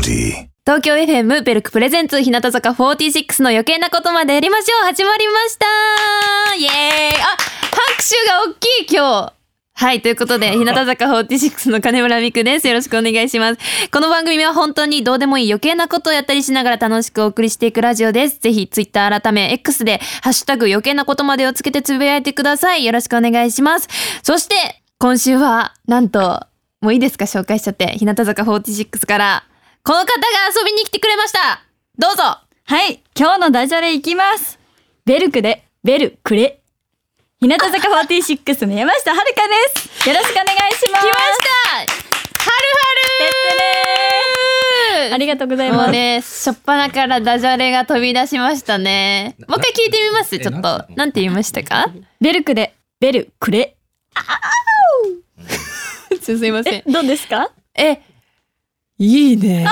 40. 東京 FM ベルクプレゼンツ日向坂46の余計なことまでやりましょう始まりましたイエーイ。拍手が大きい今日。はい、ということで日向坂46の金村美久です。よろしくお願いします。この番組は本当にどうでもいい余計なことをやったりしながら楽しくお送りしていくラジオです。ぜひツイッター改め X でハッシュタグ余計なことまでをつけてつぶやいてください。よろしくお願いします。そして今週はなんともういいですか、紹介しちゃって。日向坂46からこの方が遊びに来てくれました。どうぞ。 はい、今日のダジャレいきます。ベルクでベルくれ。日向坂46の山下遥です。よろしくお願いします。 来ました。はるはる。 ありがとうございます。 もうね、しょっぱなからダジャレが飛び出しましたね。もう一回聞いてみます。ちょっとなんて言いましたか？ ベルクでベルくれ。 すいません。 どうですか？ いいね。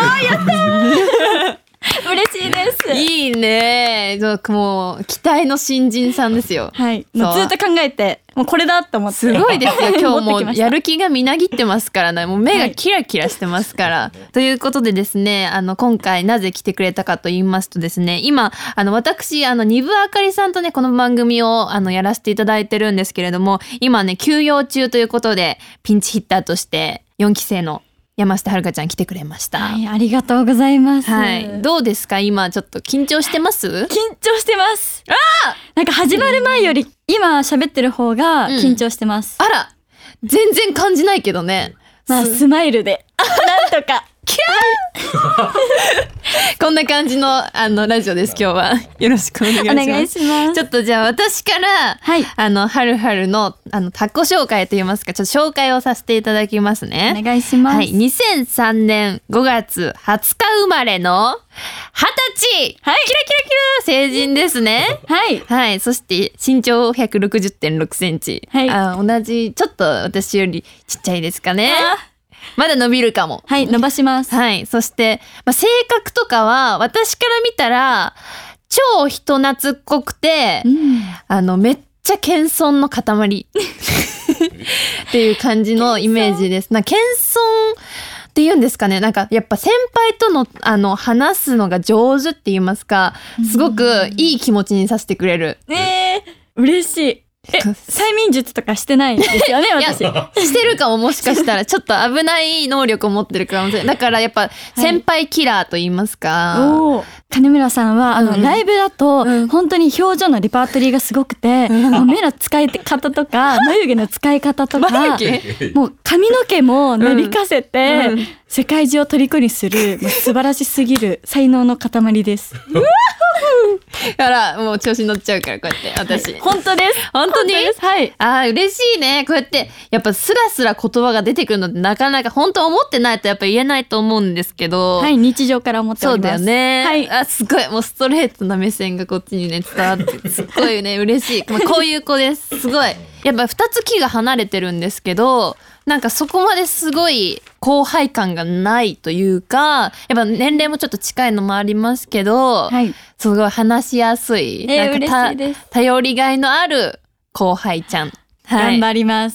嬉しいです。 いいね。もう期待の新人さんですよ。 はい。もうずっと考えて、もうこれだと思って。 すごいですよ。今日も持ってきましたやる気がみなぎってますからね。もう目がキラキラしてますから。はい、ということでですね、今回なぜ来てくれたかと言いますとですね、今私二部あかりさんとねこの番組をやらせていただいてるんですけれども、今ね休養中ということでピンチヒッターとして4期生の山下遥ちゃん来てくれました。 はい、ありがとうございます。 はい、どうですか？今ちょっと緊張してます？ 緊張してます。なんか始まる前より今喋ってる方が緊張してます。 あら、全然感じないけどね。 まあスマイルでなんとか。 キャーこんな感じのラジオです。今日はよろしくお願いします。 お願いします。 ちょっとじゃあ私から、はい、はるはるのタコ紹介といいますか、ちょっと紹介をさせていただきますね。 お願いします。 はい、2003年5月20日生まれの20歳、はい、キラキラキラ成人ですね。はい、はい、そして身長 160.6 センチ、はい、同じちょっと私よりちっちゃいですかね。まだ伸びるかも。 はい、伸ばします。 はい、そして、性格とかは私から見たら超人懐っこくて、めっちゃ謙遜の塊っていう感じのイメージです。謙遜っていうんですかね。なんかやっぱ先輩との話すのが上手って言いますか、すごくいい気持ちにさせてくれる。 嬉しい。催眠術とかしてないですよね、私。 してるかも、もしかしたらちょっと危ない能力を持ってるかもしれない。だからやっぱ先輩キラーと言いますか。 金村さんはライブだと本当に表情のレパートリーがすごくて、目の使い方とか眉毛の使い方とか、もう髪の毛もなびかせて世界中を虜にする素晴らしすぎる才能の塊です。 だからもう調子に乗っちゃうから、こうやって私、 本当です。 本当に、 はい、 嬉しいね。こうやってやっぱスラスラ言葉が出てくるのってなかなか本当思ってないとやっぱ言えないと思うんですけど、 はい、日常から思っております。 そうだよね。 はい、 すごいもうストレートな目線がこっちにね伝わってすっごいね嬉しい。こういう子です。すごいやっぱ2つ木が離れてるんですけど、なんかそこまですごい後輩感がないというか、やっぱ年齢もちょっと近いのもありますけど、はい、すごい話しやすい、なんか嬉しいです。 頼りがいのある後輩ちゃん、 はい、頑張ります。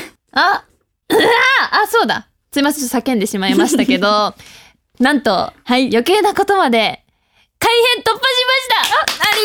そうだ、すいません、ちょっと叫んでしまいましたけどなんと、はい、余計なことまで改編突破しました。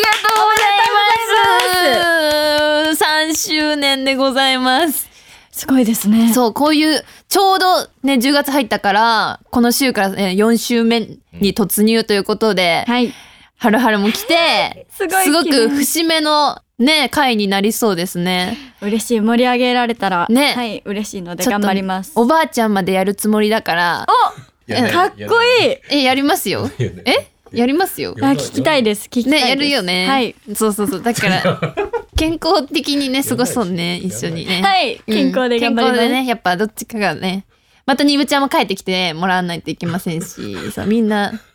ありがとうございます。3周年でございます。 すごいですね。 そう、こういうちょうどね10月入ったからこの週から、4週目に突入ということで、はい、はるはるも来てすごく節目のね回になりそうですね。 嬉しい。盛り上げられたらね、はい、嬉しいので頑張ります。 おばあちゃんまでやるつもりだから。 かっこいい。 やりますよ。やりますよ。 聞きたいです。聞きたいです。 ね、やるよね。はい。そうだから健康的にね過ごそうね、一緒にね。 はい、健康で頑張ります。健康でね、やっぱどっちかがね、またにぶちゃんも帰ってきてもらわないといけませんし、そうみんな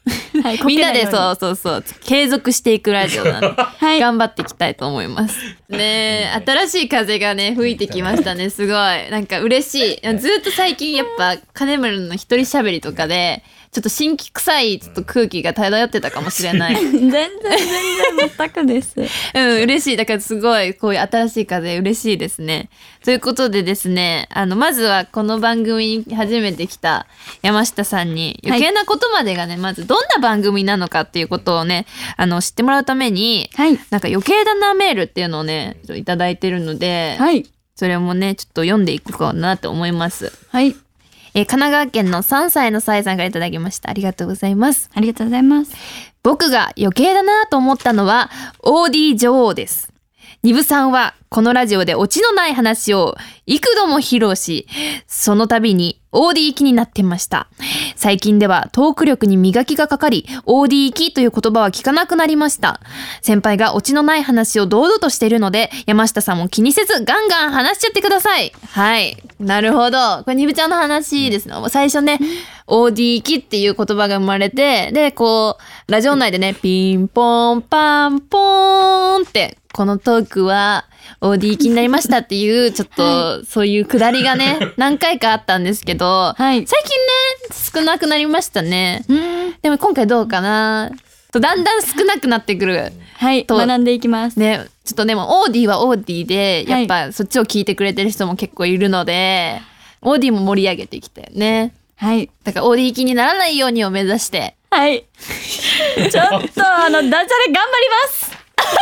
はい、 みんなでそう継続していくラジオなんで、 はい、 頑張っていきたいと思いますね。新しい風がね吹いてきましたね。すごいなんか嬉しい。ずっと最近やっぱ金村の一人喋りとかでちょっと新規臭いちょっと空気が漂ってたかもしれない全然全くです嬉しい。だからすごいこういう新しい風嬉しいですね。ということでですね、まずはこの番組に初めて来た山下さんに余計なことまでがね、まずどんな番組なのかっていうことをね知ってもらうために、 はい、 なんか余計だなメールっていうのをねいただいてるので、 はい、 それもねちょっと読んでいくかなと思います。 はい、 神奈川県の3歳のさえさんからいただきました。ありがとうございます。 ありがとうございます。 僕が余計だなと思ったのはオーディ女王です。ニブさんはこのラジオでオチのない話を幾度も披露し、その度にオーディ気になってました。最近ではトーク力に磨きがかかり、オーディ気という言葉は聞かなくなりました。先輩がオチのない話を堂々としているので、山下さんも気にせずガンガン話しちゃってください。はい、なるほど。これニブちゃんの話ですね。最初ね、オーディ気っていう言葉が生まれて、でこうラジオ内でね、ピンポンパンポーンってこのトークはオーディ気になりましたっていうちょっとそういうくだりがね何回かあったんですけど、 はい、 最近ね少なくなりましたね。でも今回どうかな、だんだん少なくなってくる。 はい、学んでいきますね。ちょっとでもオーディはオーディでやっぱそっちを聞いてくれてる人も結構いるので、オーディも盛り上げてきたよね。 はい、 だからオーディ気にならないようにを目指してはいちょっとダジャレ頑張ります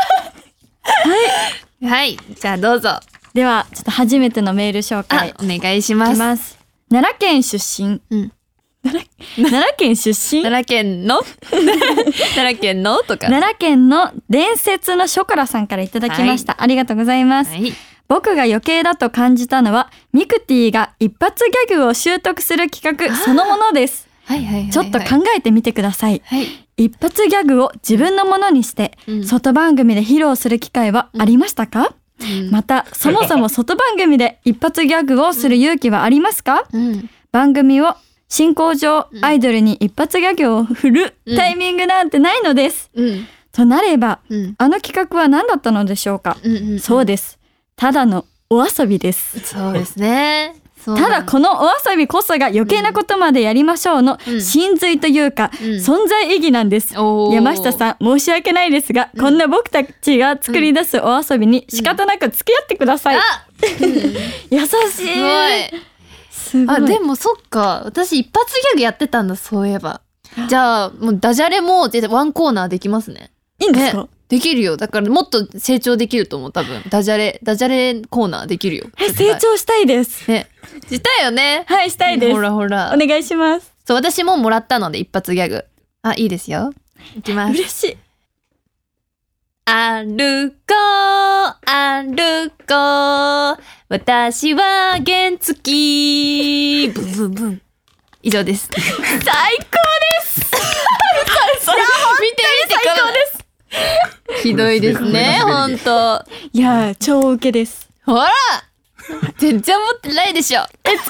はいはい、じゃあどうぞ。 ではちょっと初めてのメール紹介お願いします。 奈良県出身、奈良県出身奈良県の奈良県のとか奈良県の伝説のショコラさんからいただきました、ありがとうございます、僕が余計だと感じたのはミクティが一発ギャグを習得する企画そのものです。ちょっと考えてみてください、一発ギャグを自分のものにして、外番組で披露する機会はありましたか？またそもそも外番組で一発ギャグをする勇気はありますか？番組を進行上、アイドルに一発ギャグを振るタイミングなんてないのです、となれば、あの企画は何だったのでしょうか？そうです、ただのお遊びです。 そうですね。 ただこのお遊びこそが余計なことまでやりましょうの真髄というか、存在意義なんです。山下さん申し訳ないですが、こんな僕たちが作り出すお遊びに仕方なく付き合ってください、優しい。すごい。 でもそっか、私一発ギャグやってたんだ、そういえば。じゃあもうダジャレもワンコーナーできますね。 いいんですか？ できるよ。だからもっと成長できると思う。多分ダジャレコーナーできるよ。 成長したいですね。したいよね。 はい、したいです。 ほらほら、 お願いします。 そう、私ももらったので一発ギャグ。いいですよ。いきます。 嬉しい。 歩こう歩こう、私は原付ブンブンブン。以上です。 最高です。見て最高です。 ひどいですね、本当。 いや超ウケです。 ほら、全然持ってないでしょ。 使いたいです、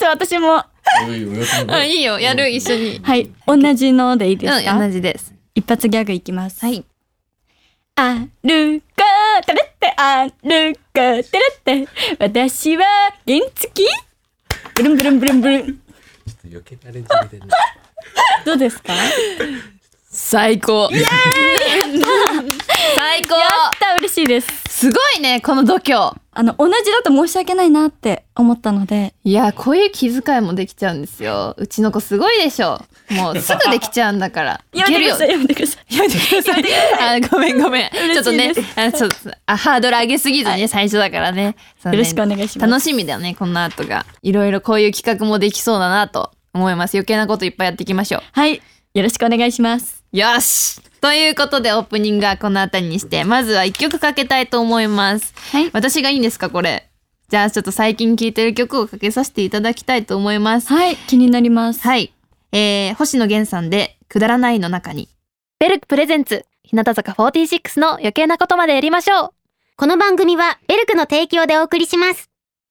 私も。 いいよ、やる、一緒に。 はい、同じのでいいですか？ 同じです。 一発ギャグいきます。 はい。 歩こうてれって歩こうてれって私は原付ブルンブルンブルンブルン。ちょっと余計なレンジみたいな。どうですか？ 最高。イエーイ最高。 やった、嬉しいです。 すごいね、この度胸。 同じだと申し訳ないなって思ったので。 いや、こういう気遣いもできちゃうんですよ。うちの子すごいでしょ。もうすぐできちゃうんだから。 やめてください、やめてください。 やめてください。ごめん。ちょっとね、ハードル上げすぎずにね、最初だからね。 よろしくお願いします。 楽しみだよね、この後が。いろいろこういう企画もできそうだなと思います。余計なこといっぱいやっていきましょう。 はい。よろしくお願いします。 よし、ということでオープニングはこのあたりにして、まずは一曲かけたいと思います。 はい。 私がいいんですか、これ。じゃあちょっと最近聴いてる曲をかけさせていただきたいと思います。 はい、気になります。 はい。星野源さんでくだらないの中に。ベルクプレゼンツ日向坂46の余計なことまでやりましょう。 この番組はベルクの提供でお送りします。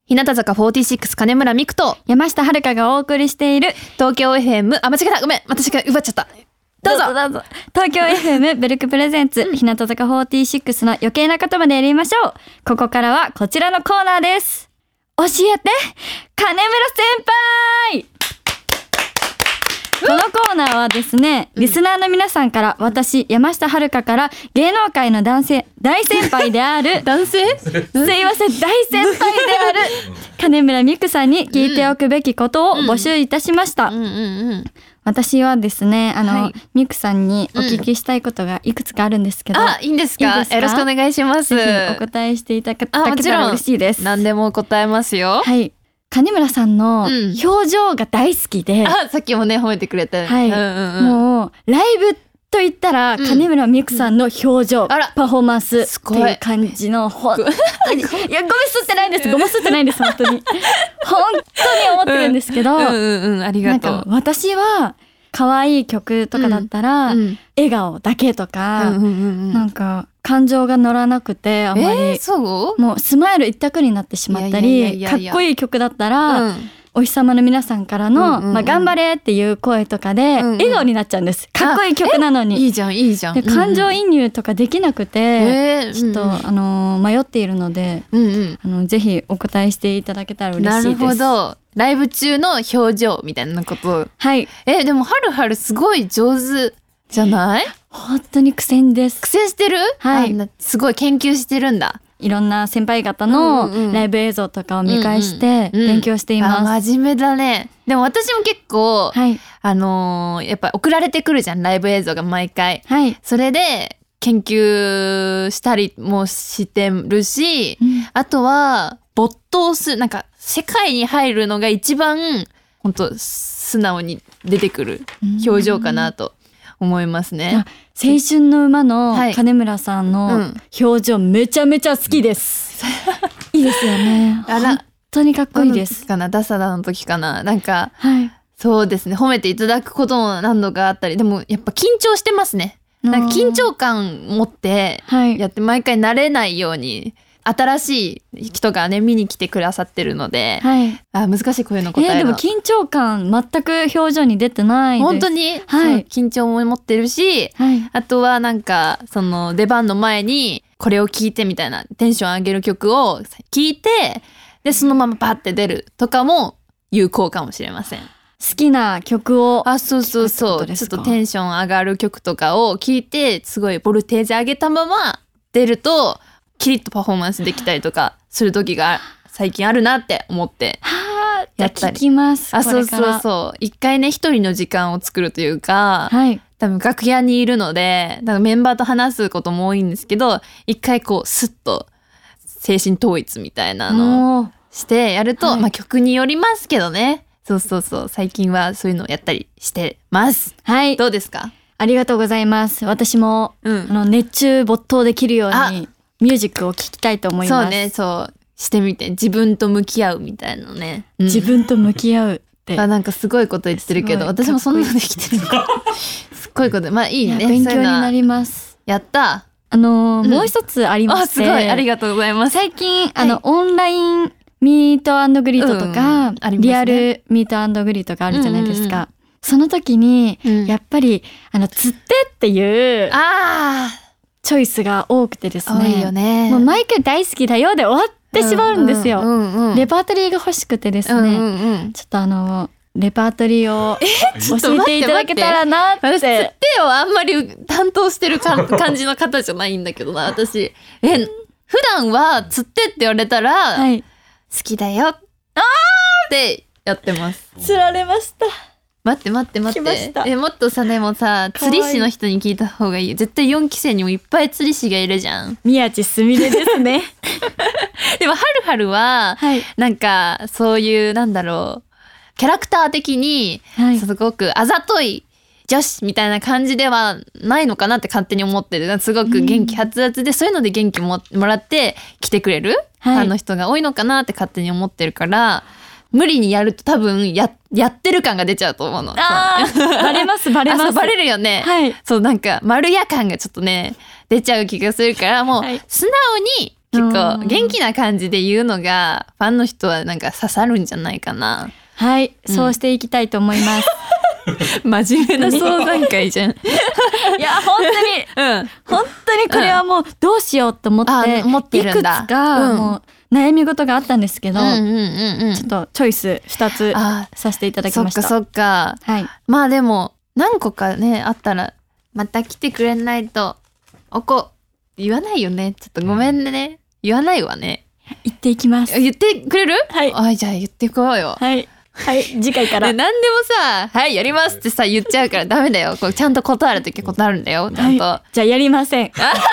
日向坂46金村美久と山下遥がお送りしている東京 FM 間違えた、ごめん、私が奪っちゃった。どうぞ東京 FM ベルクプレゼンツ、日向坂46の余計なことまでやりましょう。ここからはこちらのコーナーです。教えて金村先輩。このコーナーはですね、リスナーの皆さんから私山下遥から芸能界の大先輩である男性すいません、大先輩である金村美久さんに聞いておくべきことを募集いたしました。私はですね、ミクさんにお聞きしたいことがいくつかあるんですけど、 いいんですか？よろしくお願いします。 ぜひお答えしていただけたら嬉しいです。 何でも答えますよ。 はい。金村さんの表情が大好きで、 さっきもね褒めてくれた。 はい。もうライブと言ったら金村美久さんの表情、パフォーマンスっていう感じの本当に、いやゴミ吸ってないんです、本当に思ってるんですけど、 ありがとう。 なんか私は可愛い曲とかだったら、笑顔だけとか、なんか感情が乗らなくてあんまり、もうスマイル一択になってしまったり、かっこいい曲だったら、お日様の皆さんからの、頑張れっていう声とかで、笑顔になっちゃうんです。かっこいい曲なのに。 いいじゃん。 で感情移入とかできなくて、ちょっと迷っているので、ぜひお答えしていただけたら嬉しいです。 なるほど。ライブ中の表情みたいなこと。 はい。 でもはるすごい上手じゃない？ 本当に苦戦です。 苦戦してる？はい。すごい研究してるんだ。 いろんな先輩方のライブ映像とかを見返して勉強しています。 真面目だね。でも私も結構、やっぱ送られてくるじゃん、ライブ映像が毎回。はい。それで研究したりもしてるし、あとは没頭する、なんか世界に入るのが一番本当素直に出てくる表情かなと思いますね。 青春の馬の金村さんの表情めちゃめちゃ好きです。いいですよね。本当にかっこいいです。 ダサダの時かな。なんか、そうですね。褒めていただくことも何度かあったり、でもやっぱ緊張してますね。なんか緊張感持ってやって毎回慣れないように。新しい人がね見に来てくださってるので、難しい声の答えでも緊張感全く表情に出てないです。 本当に、緊張も持ってるし、あとはなんかその出番の前にこれを聞いてみたいなテンション上げる曲を聞いて、でそのままパッて出るとかも有効かもしれません。 好きな曲をそうちょっとテンション上がる曲とかを聞いて、すごいボルテージ上げたまま出るとキリッとパフォーマンスできたりとかする時が最近あるなって思ってやったり。 聞きます。 そう一回ね一人の時間を作るというか、多分楽屋にいるのでだからメンバーと話すことも多いんですけど、一回こうスッと精神統一みたいなのをしてやると、曲によりますけどね。そう最近はそういうのをやったりしてます。どうですか？ ありがとうございます。私も、熱中没頭できるようにミュージックを聴きたいと思います。 そうしてみて、自分と向き合うみたいなね、 自分と向き合うってなんかすごいこと言ってるけど、私もそんなのできてるすっごいこと、いいね。 勉強になります。 やった。 もう一つありまして、 すごいありがとうございます。 最近オンラインミート&グリートとか、リアルミート&グリートがあるじゃないですか。その時に、やっぱり釣ってっていうチョイスが多くてですね。 多いよね。 もう毎回大好きだよで終わってしまうんですよ。レパートリーが欲しくてですね。ちょっとレパートリーを教えていただけたらなって。 釣ってよあんまり担当してる感じの方じゃないんだけどな私。普段は釣ってって言われたら、好きだよってやってます。 釣られました。 待って来ました。 もっとさ、でもさ、釣り師の人に聞いた方がいい。絶対4期生にもいっぱい釣り師がいるじゃん。 宮地すみれですね。 でもはるは、なんかそういうなんだろう、キャラクター的にすごくあざとい女子みたいな感じではないのかなって勝手に思ってる。すごく元気はつらつで、そういうので元気もらって来てくれる、人が多いのかなって勝手に思ってるから、無理にやると多分やってる感が出ちゃうと思うの。 バレます。 バレるよね。そうなんか丸屋感がちょっとね出ちゃう気がするから、もう素直に結構元気な感じで言うのがファンの人はなんか刺さるんじゃないかな。 はい、そうしていきたいと思います。 真面目な相談会じゃん。 いや本当にこれはもうどうしようと思って、 思ってるんだ。 いくつかもう悩み事があったんですけど、ちょっとチョイス2つさせていただきました。 そっか、はい、まあでも何個かねあったらまた来てくれないと言わないよね。ちょっとごめんね、言わないわね。 言っていきます。 言ってくれる？ はい。 じゃあ言ってこうよ。 はい次回から。 何でもさ、はいやりますってさ言っちゃうからダメだよ。こうちゃんと断るとき断るんだよ。ちゃんと。 はい、じゃあやりません。 断ら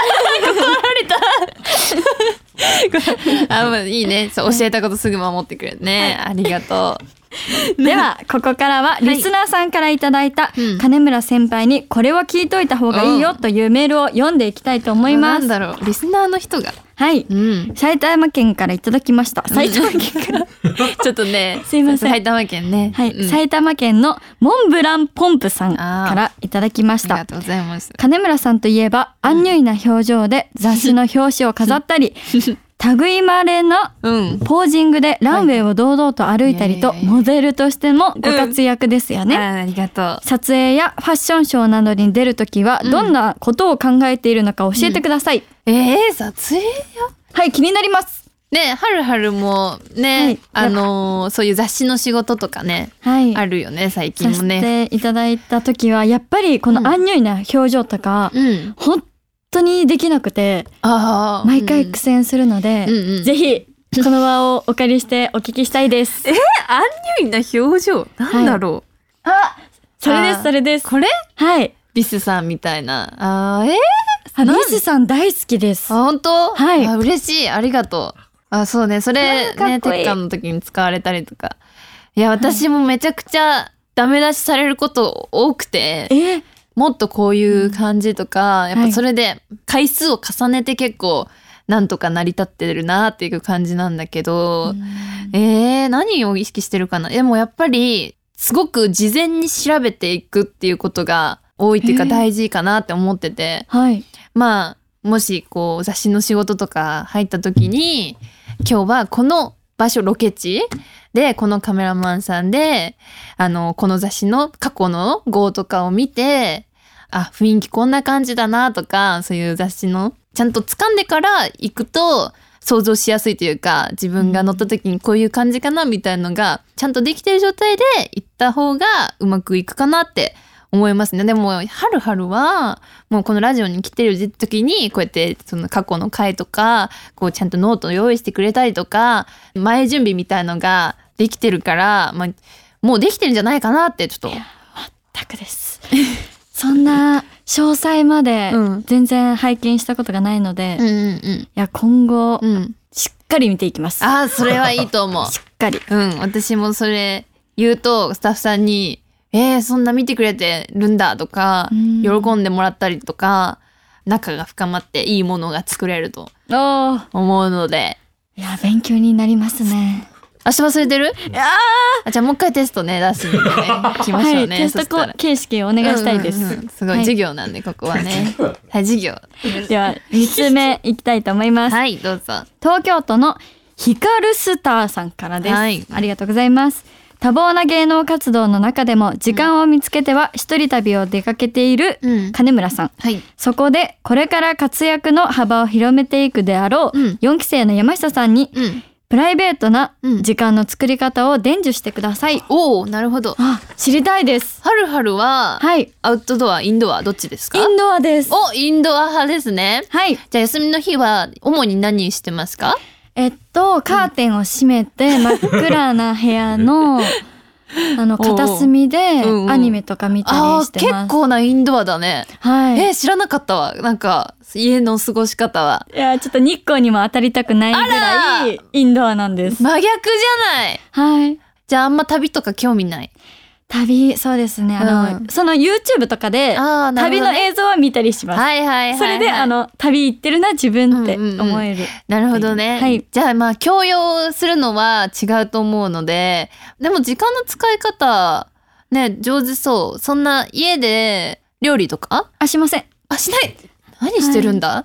れた。もういいね。そう教えたことすぐ守ってくれるね。ありがとう。 ではここからはリスナーさんからいただいた金村先輩にこれは聞いといた方がいいよというメールを読んでいきたいと思います。 なんだろう、リスナーの人が。 はい、埼玉県からいただきました。埼玉県からちょっとねすいません、 埼玉県ね。 はい、埼玉県のモンブランポンプさんからいただきました。 ありがとうございます。 金村さんといえばアンニュイな表情で雑誌の表紙を飾ったり類まれなポージングでランウェイを堂々と歩いたりとモデルとしてもご活躍ですよね。 ありがとう。 撮影やファッションショーなどに出るときはどんなことを考えているのか教えてください。 撮影よ。 はい、気になります。 ね、はるもね、そういう雑誌の仕事とかね、あるよね最近もね。 させていただいたときはやっぱりこのアンニュイな表情とか、本当にできなくて毎回苦戦するので、ぜひこの場をお借りしてお聞きしたいです。 アンニュイな表情なんだろう。 それです。 これ？ はい。 リスさんみたいな。 リスさん大好きです。 本当？ はい。 嬉しい、ありがとう。そうね、それね、テッカの時に使われたりとか。いや、私もめちゃくちゃダメ出しされること多くて。もっとこういう感じとか、やっぱそれで回数を重ねて結構なんとか成り立ってるなっていう感じなんだけど、何を意識してるかな。でもやっぱりすごく事前に調べていくっていうことが多いっていうか大事かなって思ってて、まあもしこう雑誌の仕事とか入った時に今日はこの場所ロケ地でこのカメラマンさんでこの雑誌の過去の号とかを見て雰囲気こんな感じだなとか、そういう雑誌のちゃんと掴んでから行くと想像しやすいというか、自分が乗った時にこういう感じかなみたいなのがちゃんとできてる状態で行った方がうまくいくかなって思いますね。でもはるはもうこのラジオに来てる時にこうやってその過去の回とかこうちゃんとノートを用意してくれたりとか前準備みたいのができてるから、もうできてるんじゃないかなってちょっと。 全くですそんな詳細まで全然拝見したことがないので、いや今後、しっかり見ていきます。 それはいいと思う。 しっかり。 私もそれ言うとスタッフさんにそんな見てくれてるんだとか、喜んでもらったりとか、仲が深まっていいものが作れると思うので。 いや勉強になりますね。 忘れてる？じゃあもう一回テストね出しにね来ましょうね。 テスト形式をお願いしたいです。 すごい授業なんでここはね。授業。 では3つ目いきたいと思います。 はい、どうぞ。 東京都のヒカルスターさんからです。ありがとうございます。多忙な芸能活動の中でも時間を見つけては一人旅を出かけている金村さん、そこでこれから活躍の幅を広めていくであろう4期生の山下さんに、プライベートな時間の作り方を伝授してください。 なるほど。 知りたいです。 はるは、アウトドアインドアどっちですか？ インドアです。 インドア派ですね。じゃあ休みの日は主に何してますか？ カーテンを閉めて真っ暗な部屋の片隅でアニメとか見たりしてます。 結構なインドアだね。知らなかったわ。なんか家の過ごし方は。 いやちょっと日光にも当たりたくないぐらいインドアなんです。 真逆じゃない。じゃああんま旅とか興味ない？ 旅、そうですね。その YouTube とかで旅の映像は見たりします。それで旅行ってるな自分って思える。 なるほどね。じゃあ強要するのは違うと思うので、でも時間の使い方ね上手そう。そんな家で料理とか？ しません。 しない。何してるんだ？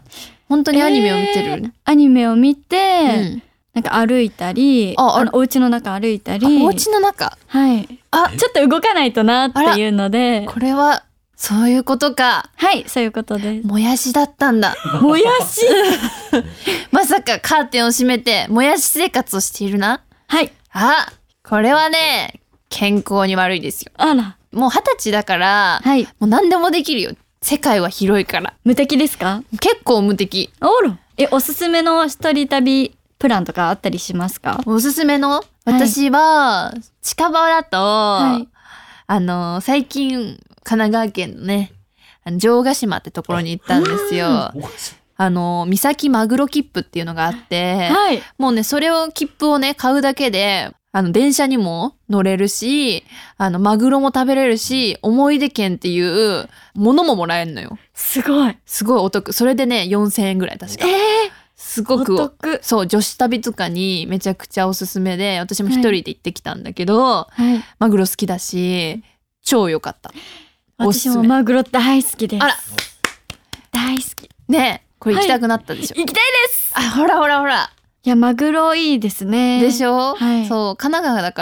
本当にアニメを見てる？ アニメを見て、 うんなんか歩いたり、お家の中歩いたり、 お家の中、 はい、ちょっと動かないとなっていうので、 これはそういうことか。 はい、そういうことです。 もやしだったんだ。 もやしまさかカーテンを閉めてもやし生活をしているな。 はい。 これはね、健康に悪いですよ。 あら。 もう20歳だから、 はい、 もう何でもできるよ。世界は広いから。 無敵ですか？ 結構無敵。 おすすめの一人旅プランとかあったりしますか？ おすすめの？私は近場だと、最近神奈川県のね、城ヶ島ってところに行ったんですよ。三崎マグロ切符っていうのがあって、はい、もうね、それを切符をね、買うだけで、電車にも乗れるし、マグロも食べれるし、思い出券っていうものももらえるのよ。 すごいお得。それでね、4000円ぐらい確か。すごくお得。そう、女子旅とかにめちゃくちゃおすすめで、私も一人で行ってきたんだけど、マグロ好きだし、超良かった。 私もマグロ大好きです。 あら。 大好き。 ねえ、これ行きたくなったでしょ。 行きたいです。 ほらほらほら。 いや、マグロいいですね。 でしょ？はい。そう、神奈川だから、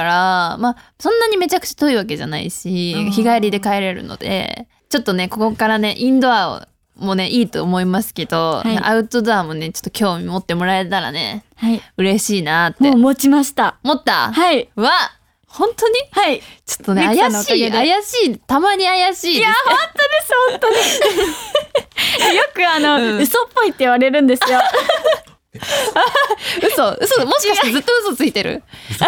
そんなにめちゃくちゃ遠いわけじゃないし、日帰りで帰れるので、ちょっとね、ここからね、インドアもね、いいと思いますけど、アウトドアもね、ちょっと興味持ってもらえたらね、嬉しいなって。 もう持ちました。 持った？ はい。 本当に？ はい。 ちょっとね、怪しい、たまに怪しいです。 いや、本当です。よく嘘っぽいって言われるんですよ。 嘘、もしかしてずっと嘘ついてる？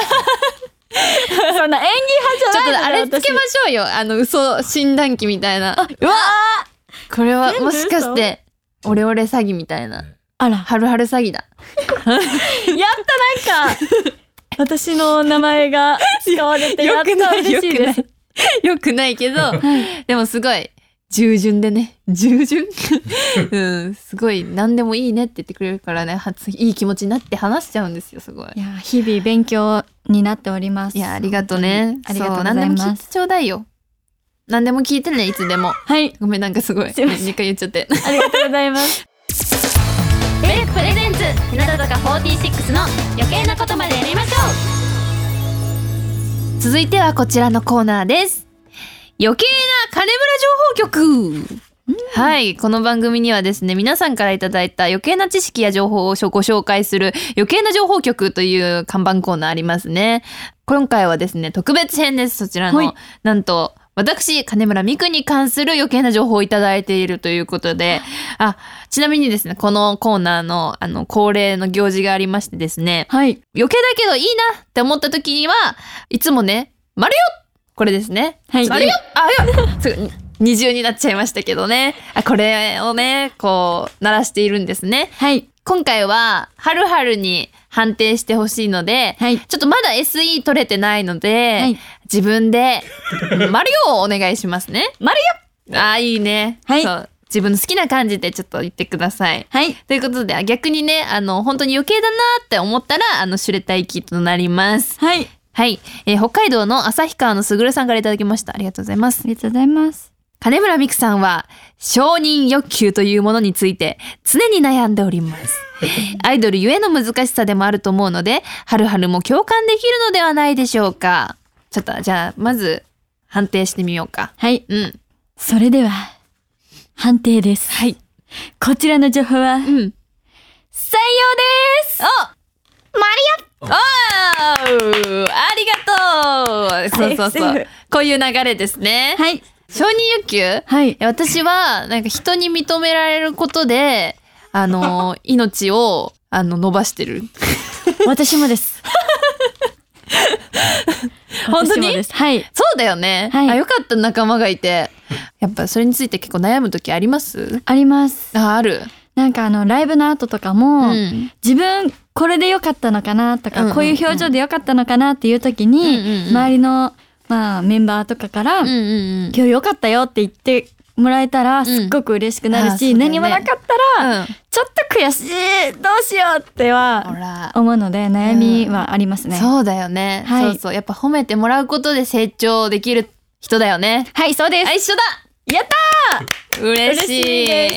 そんな演技派じゃないの。 ちょっとあれつけましょうよ。嘘診断機みたいな。これはもしかしてオレオレ詐欺みたいな。 あら、 ハルハル詐欺だ。 やった、なんか私の名前が使われてやった、嬉しいです。 よくないけど、でもすごい従順でね、従順すごい何でもいいねって言ってくれるからね、いい気持ちになって話しちゃうんですよ。すごい。 いや、日々勉強になっております。 いや、ありがとうね。 ありがとうございます。 何でも聞いてちょうだいよ。何でも聞いてね、いつでも。 はい。 ごめん、なんかすごい2回言っちゃって。 ありがとうございます。 ベルクプレゼンツ日向坂46の余計なことまでやりましょう。続いてはこちらのコーナーです。余計な金村情報局。はい、この番組にはですね、皆さんからいただいた余計な知識や情報をご紹介する余計な情報局という看板コーナーありますね。今回はですね、特別編です。そちらの、なんと私金村美久に関する余計な情報をいただいているということで、ちなみにですね、このコーナーの恒例の行事がありましてですね、余計だけどいいなって思った時にはいつもね、丸よ、これですね、丸よ、二重になっちゃいましたけどね、これをね、こう鳴らしているんですね。今回ははるはるに判定してほしいので、ちょっとまだ SE 取れてないので、自分でマリオをお願いしますね。マリオ。いいね。そう、自分の好きな感じでちょっと言ってください。ということで、逆にね、本当に余計だなって思ったらシュレッダー行きとなります。北海道の旭川のすぐるさんからいただきました。ありがとうございます。 ありがとうございます。 金村美久さんは承認欲求というものについて常に悩んでおります。アイドルゆえの難しさでもあると思うので、はるはるも共感できるのではないでしょうか。ちょっとじゃあまず判定してみようか。 それでは判定です。こちらの情報は、採用です。マリオ。 ありがとう。そうこういう流れですね。承認欲求、私はなんか人に認められることで命を伸ばしてる。 私もです。 本当に？ はい。 そうだよね。よかった、仲間がいて。やっぱそれについて結構悩む時あります？ あります。 ある。 なんかライブの後とかも、自分これで良かったのかなとか、こういう表情で良かったのかなっていう時に、周りのメンバーとかから、今日良かったよって言ってもらえたらすっごく嬉しくなるし、何もなかったらちょっと悔しい、どうしようっては思うので、悩みはありますね。 そうだよね。そうやっぱ褒めてもらうことで成長できる人だよね。 はい、そうです。 一緒だ。 やったー。 嬉しいです。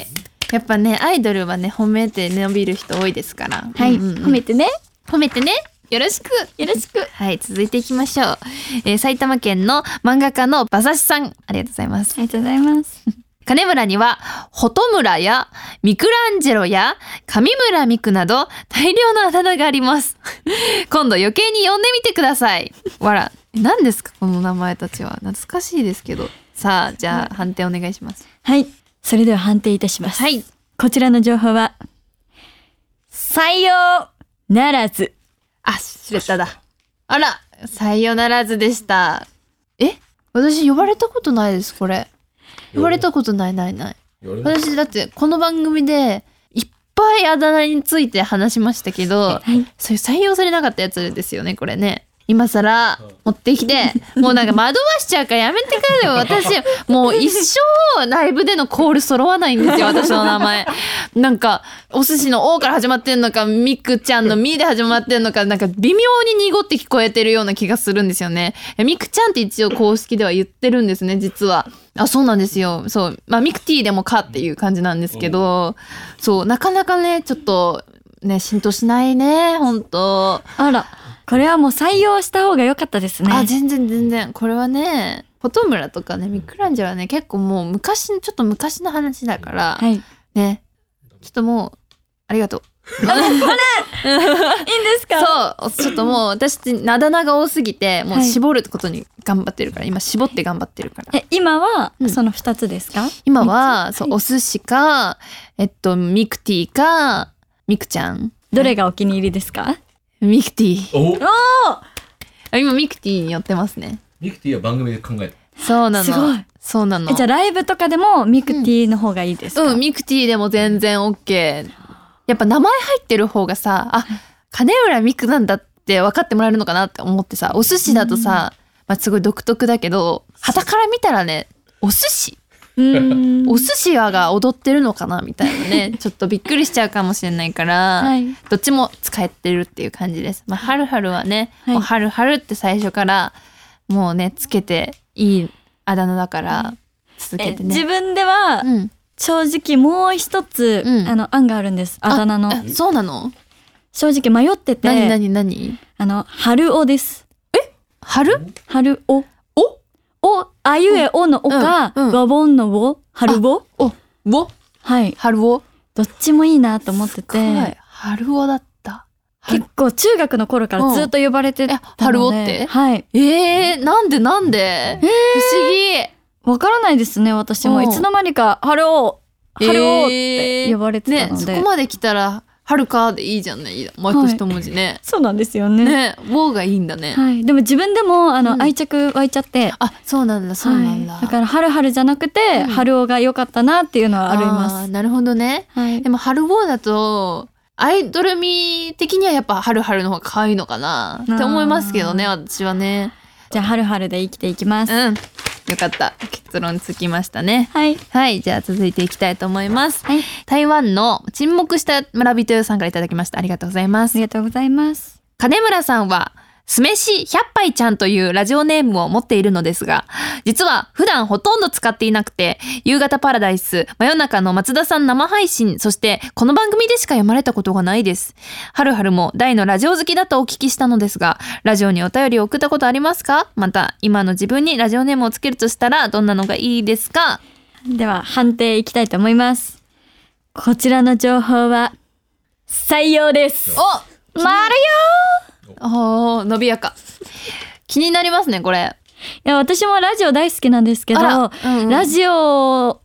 やっぱねアイドルはね褒めて伸びる人多いですから。 はい、 うんうんうん、 褒めてね。 褒めてね。よろしくよろしく。 はい、続いていきましょう。埼玉県の漫画家の馬刺しさん、ありがとうございます。 ありがとうございます。 金村にはホトムラやミクランジェロや上村ミクなど大量のあだ名があります。今度余計に呼んでみてください。わら、何ですかこの名前たちは。懐かしいですけど。さあ、じゃあ判定お願いします。 はい、それでは判定いたします。 はい、 こちらの情報は採用ならず。 あ、シュレッダーだ。あら、採用ならずでした。私呼ばれたことないです、これ。呼ばれたことない。私だってこの番組でいっぱいあだ名について話しましたけど、 はい、 そういう採用されなかったやつですよね、これね。今更持ってきて、もうなんか惑わしちゃうからやめてくれよ。私もう一生ライブでのコール揃わないんですよ、私の名前。なんかお寿司の O から始まってんのか、みくちゃんのみで始まってんのか、なんか微妙に濁って聞こえてるような気がするんですよね。みくちゃんって一応公式では言ってるんですね、実は。あ、そうなんですよ。そう、まあミクティでもかっていう感じなんですけど、そうなかなかねちょっとね浸透しないね、本当。 あら、これはもう採用した方が良かったですね。 あ、全然これはね、ホトムラとかねミクランジェはね結構もうちょっと昔の話だから、 はい、 ね、ちょっともうありがとう。 いいんですか？ そう、ちょっともう私あだ名が多すぎてもう絞ることに頑張ってるから、今絞って頑張ってるから。 今はその2つですか？ 今はそう、 はい、 お寿司かミクティかミクちゃん。 どれがお気に入りですか？ ミクティ。 おー、 今ミクティに寄ってますね。 ミクティは番組で考えた。 そうなの。 すごい。 そうなの。 じゃあライブとかでもミクティの方がいいですか？ ミクティでも全然 OK。やっぱ名前入ってる方がさ、あ、金浦ミクなんだって分かってもらえるのかなって思ってさ、お寿司だとさ、まあ、すごい独特だけど、傍から見たらね、お寿司お寿司屋が踊ってるのかなみたいなね、ちょっとびっくりしちゃうかもしれないから、はい、どっちも使えてるっていう感じです。まあ、はるはるはね、はい、もうはるはるって最初からもうねつけていいあだ名だから続けてね。 自分では、正直もう一つ、案があるんです。あだ名の。 そうなの？ 正直迷ってて。 何？ 春おです。春お。お、あいうえおのおか、わぼんのお、春お。はい。 春お。 どっちもいいなと思ってて。 春おだった。 結構中学の頃からずっと呼ばれてたので。 春おって？ はい。 なんで？不思議。 わからないですね、私も。いつの間にか、春おって呼ばれてたので。 ね、そこまで来たら、春かでいいじゃんね。もう一文字ね、はい。 そうなんですよね。 ね、ウォーがいいんだね。 はい。でも自分でも、愛着湧いちゃって。 あ、そうなんだ。 だから、春じゃなくて、春おが良かったなっていうのはあります。 なるほどね。はい。でも、春ウォーだと、アイドル味的にはやっぱ春の方が可愛いのかなって思いますけどね、私はね。 じゃあ春で生きていきます。 よかった。結論つきましたね。 はい。 はい。じゃあ続いていきたいと思います。 はい。 台湾の沈黙した村人さんからいただきました。ありがとうございます。 ありがとうございます。 金村さんは、酢飯100杯ちゃんというラジオネームを持っているのですが、実は普段ほとんど使っていなくて、夕方パラダイス、真夜中の松田さん生配信、そしてこの番組でしか読まれたことがないです。はるはるも大のラジオ好きだとお聞きしたのですが、ラジオにお便りを送ったことありますか？また、今の自分にラジオネームをつけるとしたらどんなのがいいですか？ では判定いきたいと思います。こちらの情報は採用です。 お、 丸よ伸びやか。気になりますね、これ。 いや、私もラジオ大好きなんですけど、ラジオ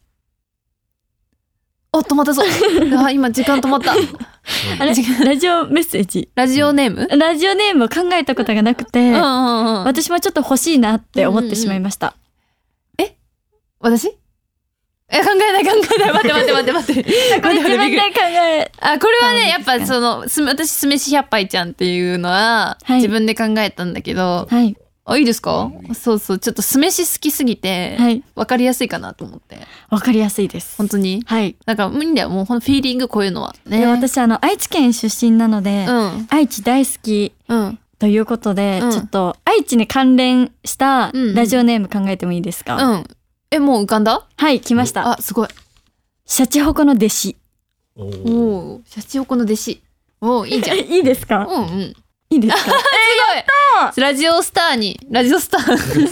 止まったぞ。今時間止まった。 あれラジオメッセージ、 ラジオネームを考えたことがなくて、私もちょっと欲しいなって思ってしまいました。 私？考えない。待って。 これ自分で考え。 これはね、やっぱ私酢飯100杯ちゃんっていうのは自分で考えたんだけど、 はい。 いいですか？そう、ちょっと酢飯好きすぎて、はい、分かりやすいかなと思って。 分かりやすいです。 本当に？ はい。 なんかいいんだよ、もうフィーリングこういうのはね。 私愛知県出身なので、愛知大好きということで、ちょっと愛知に関連したラジオネーム考えてもいいですか？ もう浮かんだ？ はい、来ました。 すごい。 シャチホコの弟子。 おおシャチホコの弟子。おいいじゃん。 いいですか？ うんうん。すいいですか？ ごい。ラジオスターラジオ作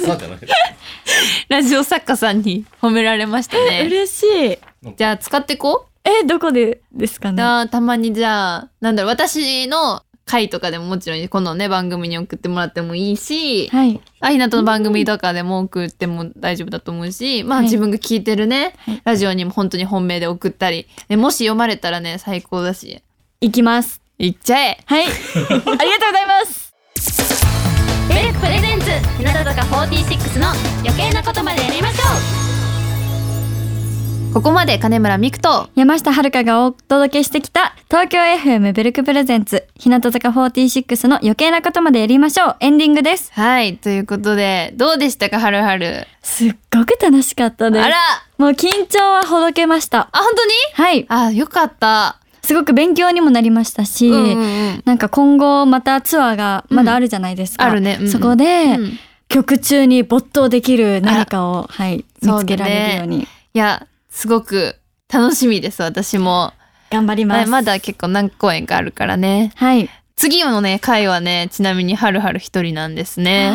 家さんに褒められましたね。 嬉しい。 じゃあ使ってこう。 どこでですかね？ たまにじゃあ私の回とかでももちろんこのね番組に送ってもらってもいいし、 はい。 ひなとの番組とかでも送っても大丈夫だと思うし、まあはい自分が聞いてるね、 はいラジオにも本当に本命で送ったり、もし読まれたらね最高だし、 行きます。 行っちゃえ。 はい。ありがとうございます。 ベルクプレゼンツ日向坂46の余計なことまでやりましょう。ここまで金村美久と山下遥がお届けしてきた東京 FM ベルクプレゼンツ日向坂46の余計なことまでやりましょうエンディングです。 はいということでどうでしたかはるはる。 すっごく楽しかったです。 あらもう緊張はほどけました。 本当にはい。 よかった。 すごく勉強にもなりましたし、なんか今後またツアーがまだあるじゃないですか。 あるね。 そこで、曲中に没頭できる何かを、見つけられるように。 いやすごく楽しみです私も。 頑張ります。 まだ結構何公演かあるからね。 はい。 次のね回はねちなみにはるはる一人なんですね。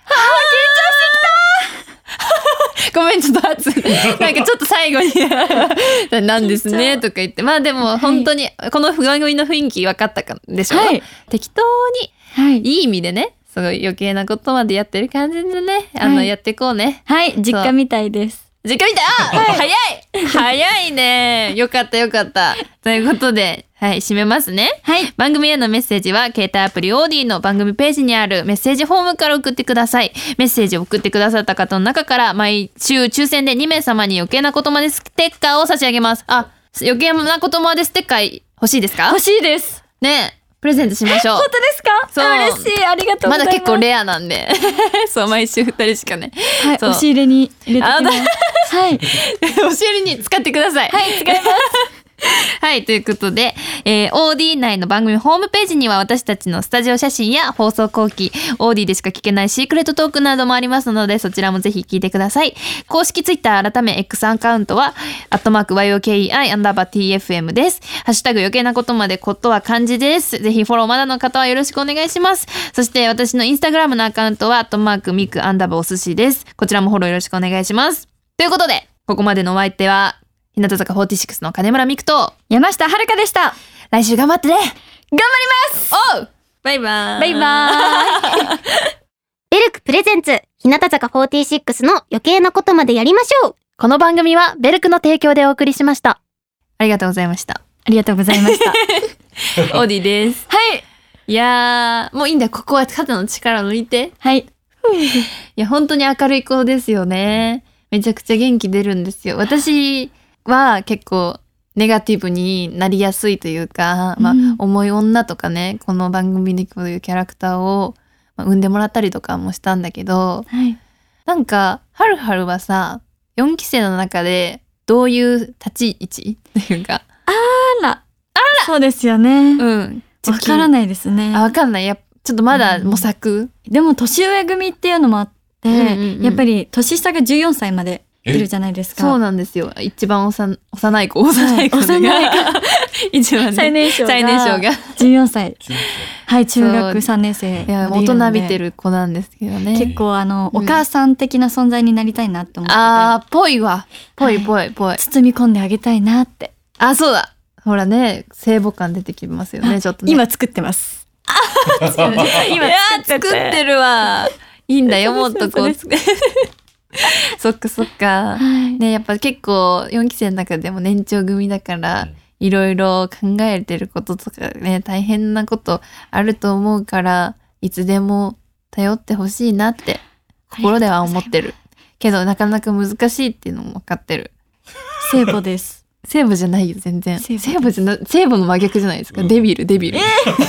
ごめんちょっと熱いなんかちょっと最後になんですねとか言って、まあでも本当にこの番組の雰囲気分かったかでしょ、適当に、いい意味でねすごい余計なことまでやってる感じでねやっていこうね。 はい実家みたいです。 実家みたい早いね。よかったよかったということで締めますね。番組へのメッセージは携帯アプリオーディの番組ページにあるメッセージフォームから送ってください。メッセージを送ってくださった方の中から毎週抽選で2名様に余計なことまでステッカーを差し上げます。余計なことまでステッカー欲しいですか？ 欲しいですね。プレゼントしましょう。 本当ですか？そう嬉しい。ありがとうございます。 まだ結構レアなんでそう毎週2人しかね。 押し入れに入れてきます。 押し入れに使ってください。 使いますということで、OD 内の番組ホームページには私たちのスタジオ写真や放送後期 OD でしか聞けないシークレットトークなどもありますのでそちらもぜひ聞いてください。公式ツイッター改め X アカウントは@YOKEI_TFM です。ハッシュタグ余計なことまでことは漢字です。ぜひフォローまだの方はよろしくお願いします。そして私のインスタグラムのアカウントは@miku_お寿司です。こちらもフォローよろしくお願いします。ということでここまでのお相手は日向坂46の金村美久と山下遥でした。 来週頑張ってね。頑張ります。バイバーイ。 バイバーイ。 ベルクプレゼンツ日向坂46の余計なことまでやりましょう。 この番組はベルクの提供でお送りしました。ありがとうございました。 ありがとうございました。 オーディです。いやーもういいんだよ。ここは肩の力を抜いて。いや本当に明るい子ですよね。めちゃくちゃ元気出るんですよ。私は結構ネガティブになりやすいというか、重い女とかねこの番組でこういうキャラクターを産んでもらったりとかもしたんだけど、なんかはるはるはさ4期生の中でどういう立ち位置っていうかそうですよね。 わからないですね。 わかんない。ちょっとまだ模索、 でも年上組っていうのもあって、やっぱり年下が14歳までいるじゃないですか。 そうなんですよ。一番幼い子が一番、 最年少が14歳中学3年生。 いや大人びてる子なんですけどね。 結構お母さん的な存在になりたいなって思ってて、 ぽいわ。ぽい包み込んであげたいなって。 そうだほらね聖母感出てきますよね。ちょっとね今作ってます。今作ってるわ。いいんだよもっとこうそっか、ねやっぱ結構4期生の中でも年長組だからいろいろ考えてることとかね大変なことあると思うからいつでも頼ってほしいなって心では思ってるけどなかなか難しいっていうのも分かってる。 聖母です。 聖母じゃないよ全然。聖母の真逆じゃないですか。デビル全くです。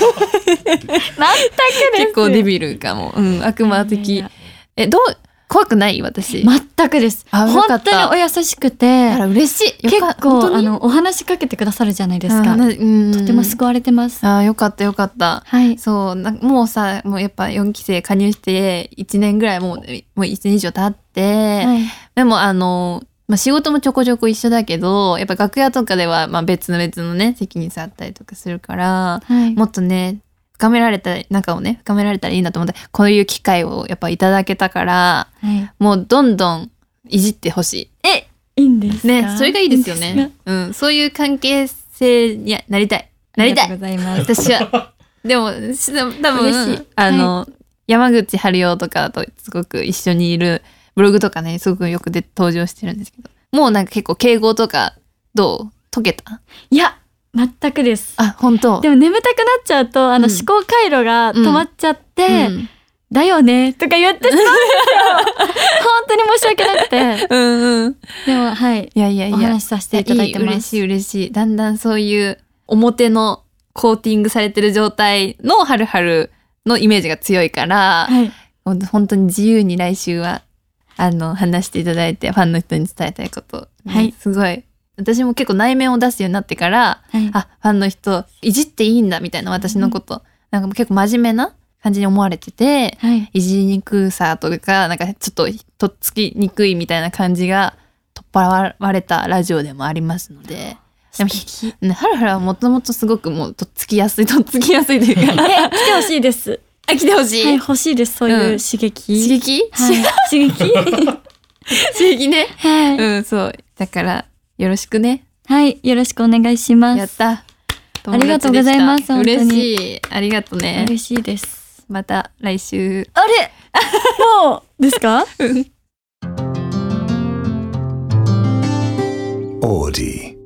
結構デビルかも。悪魔的。怖くない私。 全くです。本当にお優しくて。 嬉しい。 結構お話しかけてくださるじゃないですか。とても救われてます。 よかった。そうもうさもうやっぱ4期生加入して1年ぐらいもう1年以上経って、でもまあ仕事もちょこちょこ一緒だけど、やっぱ楽屋とかではまあ別のね席に座ったりとかするから、 はい、 もっとね深められた仲をね深められたらいいなと思って、こういう機会をやっぱいただけたから、 はい、 もうどんどんいじってほしい。 いいんですかね、それがいいですよね。うん、そういう関係性になりたい。 ありがとうございます。 私は。でも多分はい、 山口春代とかとすごく一緒にいるブログとかね、すごくよく登場してるんですけど、もうなんか結構敬語とかどう解けた？ いや全くです。 あ、本当。 でも眠たくなっちゃうと思考回路が止まっちゃって、だよねとか言ってしまうんですよ。本当に申し訳なくて。でもはい。 いやお話しさせていただいてます。 嬉しい。だんだんそういう表のコーティングされてる状態のはるはるのイメージが強いから、はい、本当に自由に来週は話していただいて、ファンの人に伝えたいこと、ね、はい、すごい私も結構内面を出すようになってから、はい、ファンの人いじっていいんだみたいな、私のこと、なんか結構真面目な感じに思われてて、はい、いじりにくさとかなんかちょっととっつきにくいみたいな感じが取っ払われたラジオでもありますので、でもね、はるはるはもともとすごくもうとっつきやすいというか来てほしいです。 来てほしい。 はい、欲しいです。そういう刺激。 刺激？ はい、刺激。 刺激ね。 はい。 そう。だからよろしくね。 はい、よろしくお願いします。 やった。 ありがとうございます。本当に嬉しい。ありがとうね。 嬉しいです。 また来週。 あれ？もうですか？ オーディ